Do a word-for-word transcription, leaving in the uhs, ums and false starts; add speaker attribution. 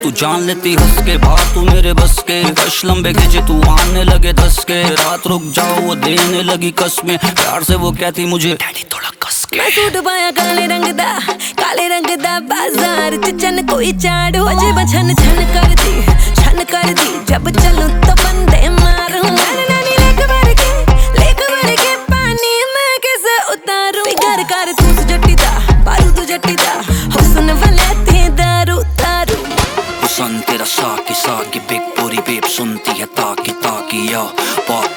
Speaker 1: तू जान लेती हंस के बात तू मेरे बस के कश लंबे खींचे तू आने लगे दस के रात रुक जाओ वो देने लगी कसमें प्यार से वो कहती मुझे डैडी थोड़ा कस के।
Speaker 2: मैं सूट पाया काले रंग दा काले रंग दा बाजार च चन कोई चाड़ो अजे बछन छन कर दी छन कर दी जब चलूं